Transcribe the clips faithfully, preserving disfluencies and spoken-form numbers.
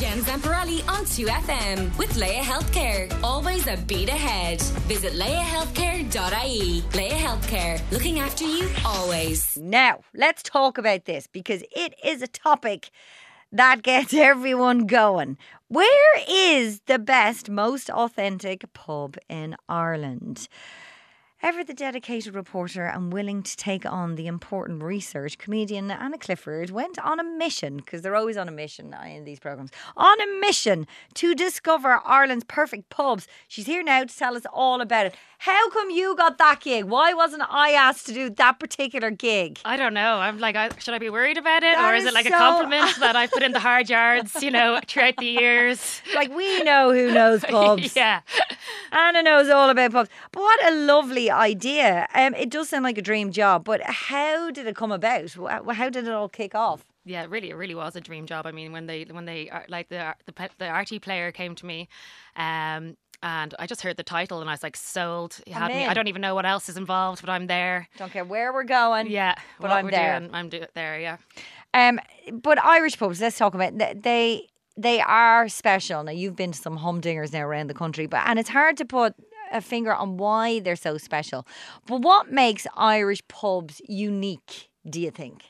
Jen Zamparelli on two F M with Leia Healthcare. Always a beat ahead. Visit leia healthcare dot I E. Leia Healthcare, looking after you always. Now, let's talk about this because it is a topic that gets everyone going. Where is the best, most authentic pub in Ireland? Ever the dedicated reporter and willing to take on the important research, comedian Anna Clifford went on a mission, because they're always on a mission in these programmes, on a mission to discover Ireland's perfect pubs. She's here now to tell us all about it. How come you got that gig? Why wasn't I asked to do that particular gig? I don't know. I'm like, I, should I be worried about it? That or is, is it like so- a compliment that I've put in the hard yards, you know, throughout the years? Like, we know who knows pubs. Yeah. Anna knows all about pubs. But what a lovely idea. Um, it does sound like a dream job, but how did it come about? Wh- How did it all kick off? Yeah, it really, it really was a dream job. I mean, when they, when they, like the the the R T player came to me, um, and I just heard the title and I was like, sold. You had me. in. I don't even know what else is involved, but I'm there. Don't care where we're going. Yeah, But what I'm we're there. Doing, I'm do- there. Yeah. Um, but Irish pubs, let's talk about it. They they are special. Now, you've been to some humdingers now around the country, but and it's hard to put a finger on why they're so special. But what makes Irish pubs unique, do you think?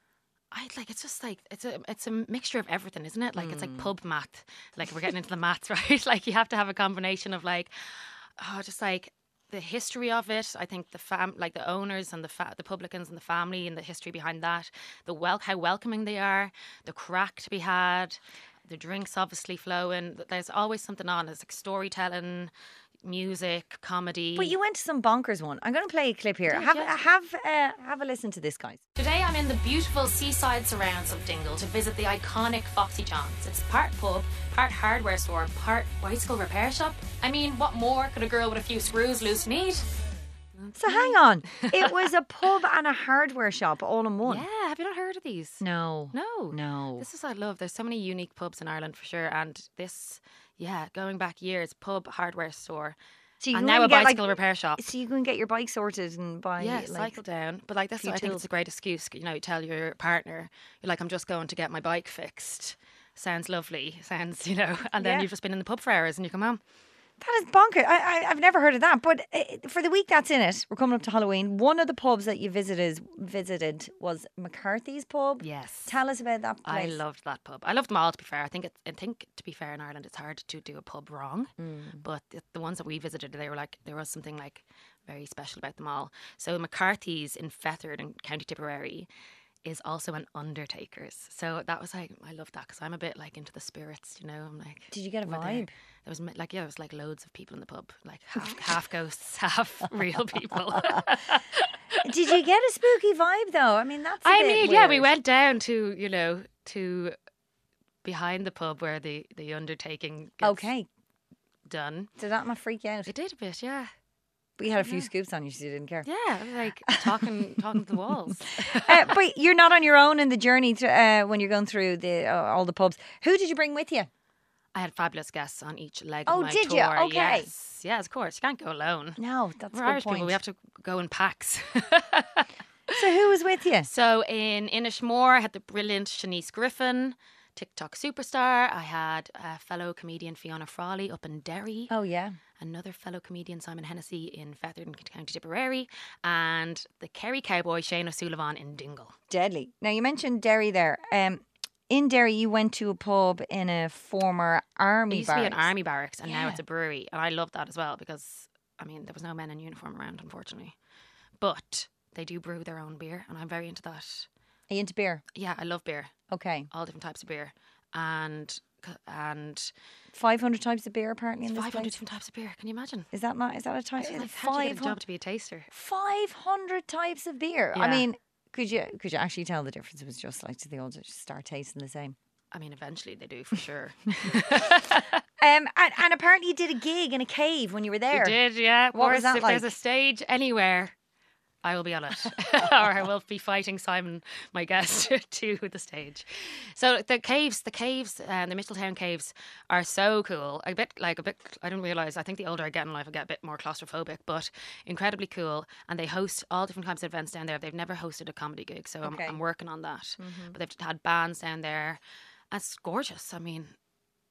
I like it's just like it's a it's a mixture of everything, isn't it? Like it's like pub math. Like we're getting into the maths, right? Like you have to have a combination of like oh just like the history of it. I think the fam like the owners and the fa- the publicans and the family and the history behind that. The wel- how welcoming they are, the crack to be had, the drinks obviously flowing. There's always something on. There's like storytelling, music, comedy. But you went to some bonkers one. I'm going to play a clip here. Yeah, have yeah. have uh, have a listen to this, guys. Today I'm in the beautiful seaside surrounds of Dingle to visit the iconic Foxy John's. It's part pub, part hardware store, part bicycle repair shop. I mean, what more could a girl with a few screws loose need? So hang on. It was a pub and a hardware shop all in one. Yeah, have you not heard of these? No. No. No. This is what I love. There's so many unique pubs in Ireland for sure. And this, yeah, going back years, pub, hardware store, So you and can now a get, bicycle like, repair shop. So you can get your bike sorted and buy Yeah, like, cycle down. But like that's, few I think tools. it's a great excuse. You know, you tell your partner, you're like, I'm just going to get my bike fixed. Sounds lovely. Sounds, you know, and then Yeah. you've just been in the pub for hours and you come home. That is bonkers. I, I, I've never heard of that. But uh, for the week that's in it, we're coming up to Halloween. One of the pubs that you visited visited was McCarthy's pub. Yes. Tell us about that I place. loved that pub. I loved them all, to be fair. I think it's, I think to be fair in Ireland, it's hard to do a pub wrong. But the, the ones that we visited, they were like there was something like very special about them all. So McCarthy's in Fethard in County Tipperary is also an undertaker's. So that was like I love that because I'm a bit like into the spirits, you know. I'm like, Did you get a we're there. vibe? There was like yeah, there was like loads of people in the pub, like half half ghosts, half real people. Did you get a spooky vibe though? I mean, that's. a I bit mean, yeah, we weird. went down to, you know, to behind the pub where the, the undertaking gets Okay. done. Did that not freak you out? It did a bit, yeah. But you had a few scoops on you, so you didn't care. Yeah, I was like talking talking to the walls. uh, but you're not on your own in the journey to, uh, when you're going through the uh, all the pubs. Who did you bring with you? I had fabulous guests on each leg Oh, of my did tour. you? Okay. Yes. Yes, of course. You can't go alone. No, that's We're a good Irish point. people. We have to go in packs. So who was with you? So in Inishmore, I had the brilliant Shanice Griffin, TikTok superstar. I had a fellow comedian Fiona Frawley up in Derry. Oh yeah. Another fellow comedian, Simon Hennessy, in Fethard in County Tipperary, and the Kerry cowboy, Shane O'Sullivan, in Dingle. Deadly. Now you mentioned Derry there. Um, in Derry, you went to a pub in a former army It used to be an barracks. army barracks, and now Yeah. it's a brewery, and I love that as well because, I mean, there was no men in uniform around, unfortunately. But they do brew their own beer, and I'm very into that. Are you into beer? Yeah, I love beer, Okay. all different types of beer, and and Five hundred types of beer apparently in this five hundred place. different types of beer. Can you imagine? Is that not? Is that a type? Like, how do you get a job to be a taster? Five hundred types of beer. I Yeah. mean, could you could you actually tell the difference? It was just like to the old just start tasting the same. I mean, eventually they do for sure. Um, and, and apparently you did a gig in a cave when you were there. You did, yeah. Of What was course, that if there's like? a stage anywhere, I will be on it. Or I will be fighting Simon, my guest, to the stage. So the caves, the caves, and the Mitcheltown caves are so cool. A bit like a bit, I didn't realise, I think the older I get in life, I get a bit more claustrophobic, but incredibly cool. And they host all different types of events down there. They've never hosted a comedy gig, so Okay. I'm, I'm working on that. But they've had bands down there. And it's gorgeous. I mean,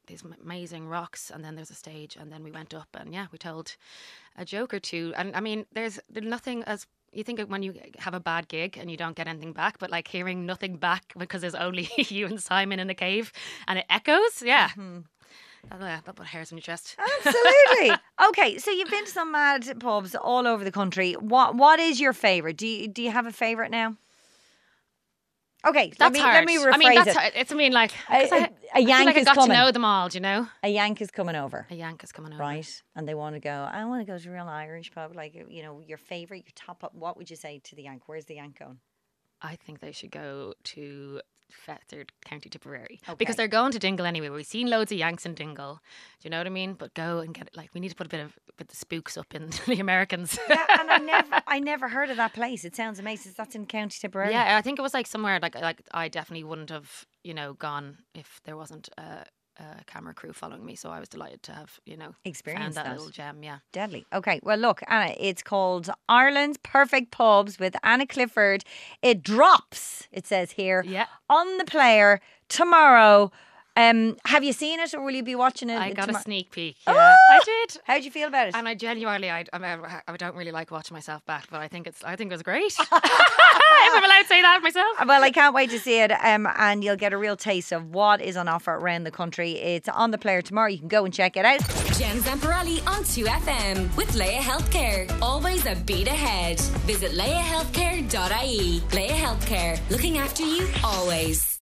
these amazing rocks, and then there's a stage, and then we went up, and yeah, we told a joke or two. And I mean, there's, there's nothing as you think of when you have a bad gig and you don't get anything back, but like hearing nothing back because there's only you and Simon in a cave and it echoes. Yeah. Mm-hmm. That, uh, that put hairs on your chest. Absolutely. Okay, so you've been to some mad pubs all over the country. What What is your favourite? Do you, do you have a favourite now? Okay, that's let me, hard. let me rephrase I mean, that's it. Hard. It's, I mean, like, A, a, I, a Yank I feel like is I got coming. to know them all, do you know? A Yank is coming over. A Yank is coming over. Right, and they want to go, I want to go to a real Irish pub. Like, you know, your favourite, your top up. What would you say to the Yank? Where's the Yank going? I think they should go to Fethard, County Tipperary. Okay. Because they're going to Dingle anyway. We've seen loads of Yanks in Dingle. Do you know what I mean? But go and get it. Like, we need to put a bit of bit the spooks up in the Americans. Yeah, and I never, I never heard of that place. It sounds amazing. That's in County Tipperary. Yeah, I think it was like somewhere like like I definitely wouldn't have, you know, gone if there wasn't a, a camera crew following me. So I was delighted to have, you know, Experienced found that, that little gem. Yeah, deadly. Okay, well, look, Anna, it's called Ireland's Perfect Pubs with Anna Clifford. It drops, it says here, yeah, on the Player tomorrow. Um, have you seen it, or will you be watching it? I got tomorrow? a sneak peek. Yeah, Oh! I did. How'd you feel about it? And I genuinely, I, I, mean, I don't really like watching myself back, but I think it's, I think it was great. If I'm allowed to say that myself. Well, I can't wait to see it, um, and you'll get a real taste of what is on offer around the country. It's on the Player tomorrow. You can go and check it out. Jen Zamparelli on two F M with Leia Healthcare. Always a beat ahead. Visit leia healthcare dot I E. Leia Healthcare, looking after you always.